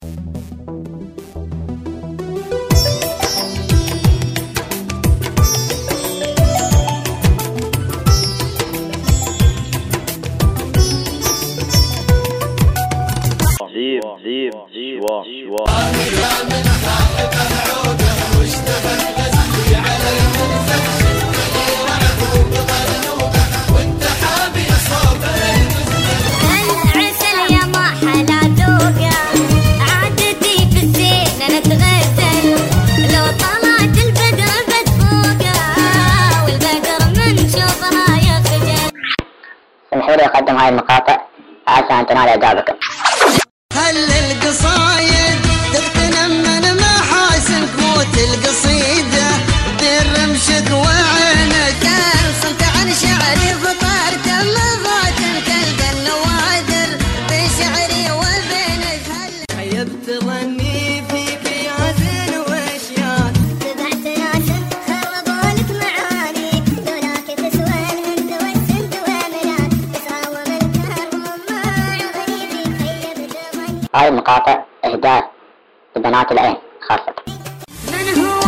سمحوا لي أقدم هاي المقاطع عسى أن تنال إعجابكم. هل القصايد تغتنم من محاسنك موت القصيدة برمشك وعينك صرت عن شعري فطرت مضاتن تلقى النوادر بشعري وبينك هل خيبت ظني فيك يا زين واشياء تبعت ناسك خربوا لك معاني دونك تسوى الهند والسند ومنان تساوى من كرهم مع غريبي خيبت ظني. هاي المقاطع إهداء لبنات العين خاصة. من هو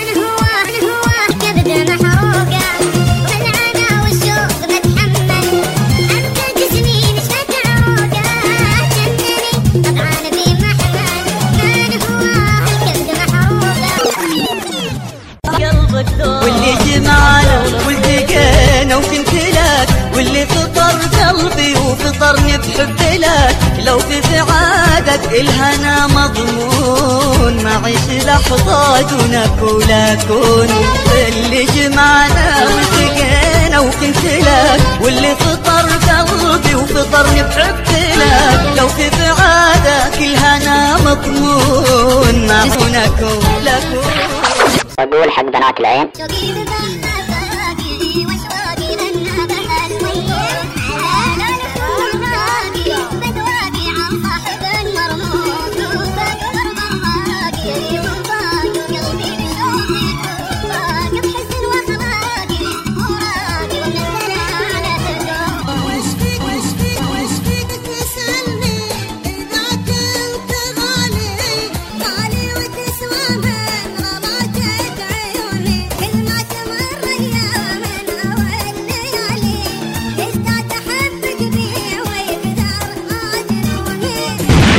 كبد محروقة والعنا والشوق بتحمل أنت جسمي نشفت عروقة جنني طبعا في محمل من هو الكبد محروقة قلبك دور واللي جمعنا والتقينا وكنت لك واللي فطر قلبي وفطرني بحب لك لو في سعادك الهنا مضمون ما عيش لحظة دونك ولا كون اللي جمعنا والتقينا وكنت لك واللي فطر قلبي وفطرني بحب لك لو في سعادك الهنا مضمون ما عيونك ولا كون. أقول حق بنات العين شوقي بباقي وشواقي لنا بهالوين على الفول باقي بدواقي عن صاحب مرموق وفكر مرماقي وباقي قلبي بشوقي باقي بحزن واخلاقي وراقي ومثل على تدور وش فيك تسألني إذا كنت غالي وتسوى من غلاتك عيوني كل ما تمر أيام من أول ليالي اشتقت أحبك بيه ويقدر ما تنوني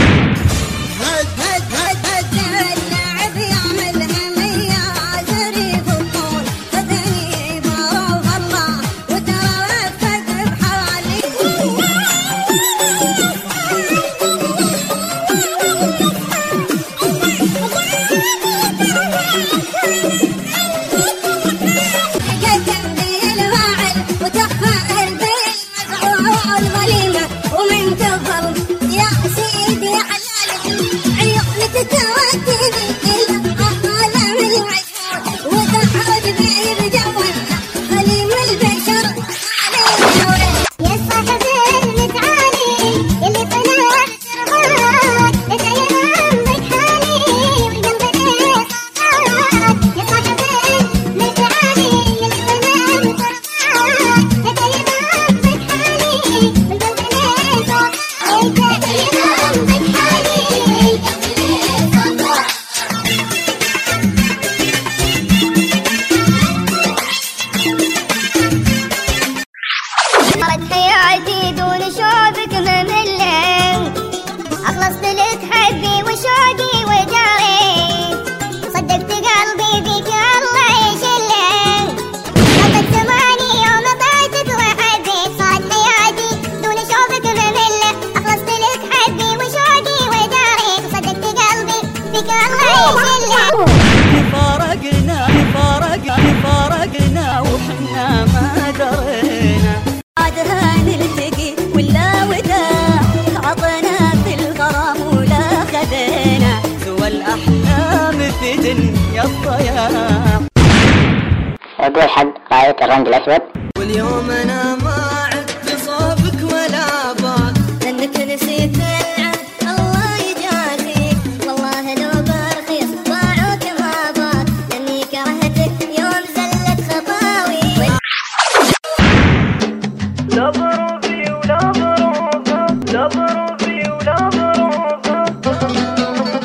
هد اللعب يعمل همية زريف الطول خذني بروح الله وترى وفق بحالي قدم بي الفاعل وتفاعل بالمفعول ظليمة ومن تفضل يا سيدي حلالي عيونك توديني إلى عالم المشهور وتحوج بي بجوك خليم البشر علي يا صاحب المتعالي اللي طلعت رغاك لتيام بحالي وقلبي صفاك يا صاحب المتعالي اللي طلعت رغاك لتيام بحالي وقلبي صفاك لتيام بحالي وقلبي صفاك. صارت حياتي دون شوفك مملة أخلصت لك حبي وشوقي وداري صدقت قلبي فيك الله يشله لقد زماني يوم بعدك وحبيت صارت حياتي دون شوفك مملة أخلصت لك حبي وشوقي وداري صدقت قلبي فيك الله يشله فارقنا وحنا ما درينا عادها نلتقي ولا وداع عطنا في الغرام ولا خذينا سوى الأحلام في دنيا الضياع أقول حق راية الرنج الأسود واليوم أنا ما عدت صوبك ولا بعد لأنك نسيت العهد الله يجازيك والله لو برخيص باعوك ما بعد لأني كرهتك يوم زلت خطاوي لا ظروفي ولا ظروفك لا ظروفي ولا ظروفك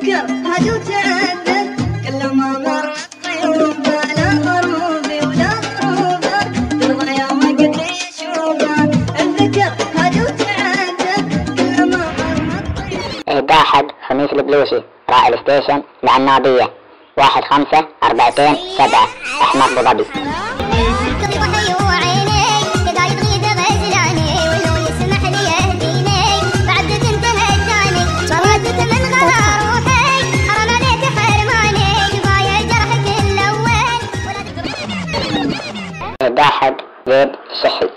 الذكر هدو تعذر كل ما مر طيوب لا غروبي ولا غروبه ترضى يا وقت يشوفه الذكر هدو تعذر كل ما مر طيوب. إهداء حد خميس البلوشي راعي الستيشن العنابية 1542 أحمد أبو ظبي. إهداء حد زيد الشحي.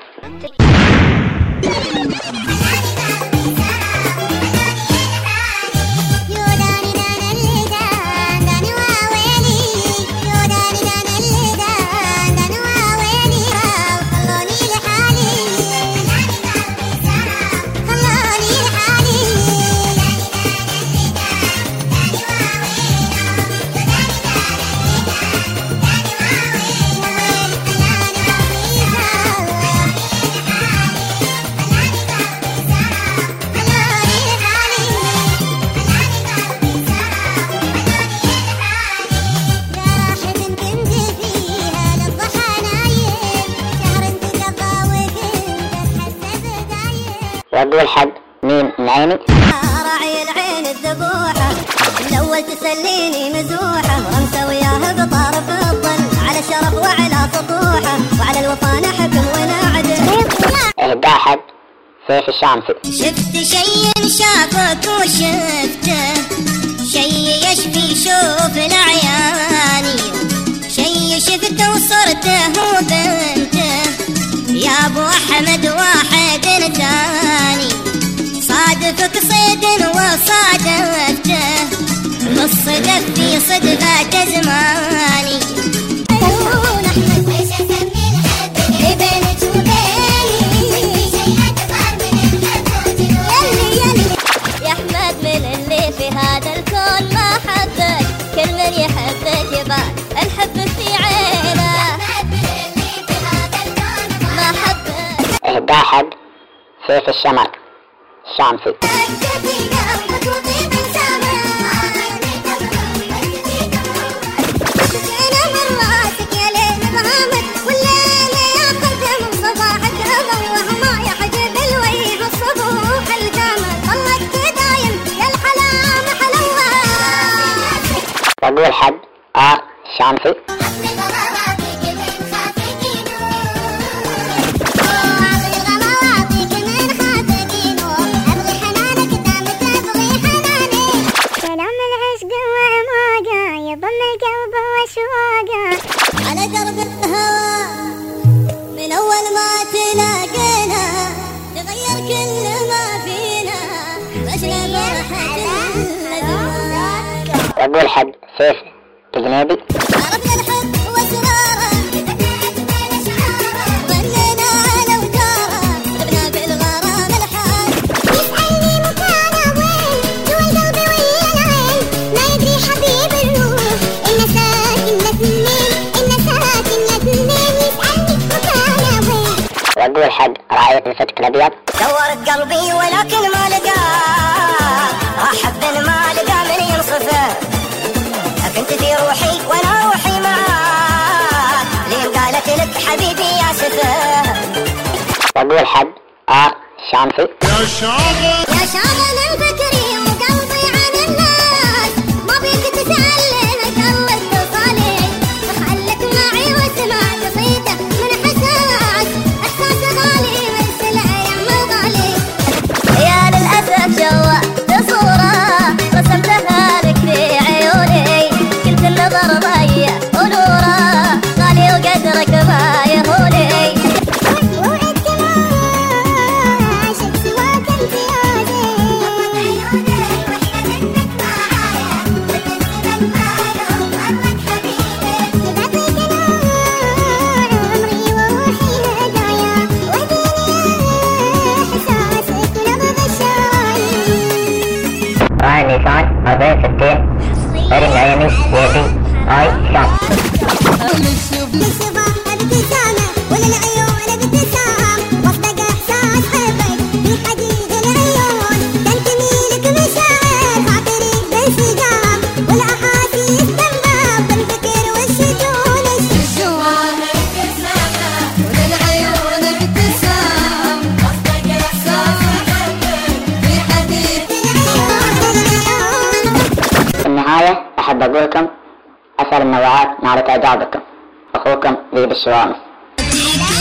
يقول حد مين نعيمي. راعي العين الذبوحة الأول تسليني مزوحة وأمسى وياها بطارف الظل على شرف وعلى سطوحة وعلى الوفا نحكم ونعدل. إهداء حد سيف الشامسي. شفت شي شافك وشفته شي يشفي شوف العياني شي شفته وصرته وبنته يا ابو احمد واحد ثاني صادفك صيد وصادفته والصدف في صدفة زماني. يقولون احمد ويش اسمي الحب بينك وبيني شي اكثر من الحب يلي يا احمد من اللي في هذا الكون ما حبك كل من يحبك يبان الحب في عينه إهداء حد سيف الشمر الشامسي. يقول حد الشامسي. على درب الهوى من أول ما تلاقينا تغير كل ما فينا عشنا فرحة الأزمان. يقول حد سيف الجنيبي. عرفنا الحب وأسراره ظننا على وداره غبنا بالغرام الحال يسألني مكانه وين جوا القلب ويا العين ما يدري حبيب الروح إنه ساكن لثنين يقول حد راعي الفتك الأبيض. دورت قلبي ولكن ما لقاه أحب ما لقى من ينصفه كنت في روحي وأنا روحي معاك لين قالت لك حبيبي يا سفه. يقول حد الشامسي. يا شاغل فكري وقلبي عن الناس ما بيك تسألني قلبك توصلي خلك معي واسمع قصيدة من حساس احساس غالي مثل ايام الغالي. يا للاسف شوقت صورة رسمتها لك في عيوني كنت النظر ضيع ونوره غالي وقدرك ما يهوني. راعي نيسان 4060 ريم العيمي يدي آي شام. ولا العيون ابتسام واصدق احساس حبك في حديد العيون تنتمي لك مشاعر خاطري بالسجار أقول لكم أسأل النوعات نالت إعجابكم. أخوكم ذيب الشوامس.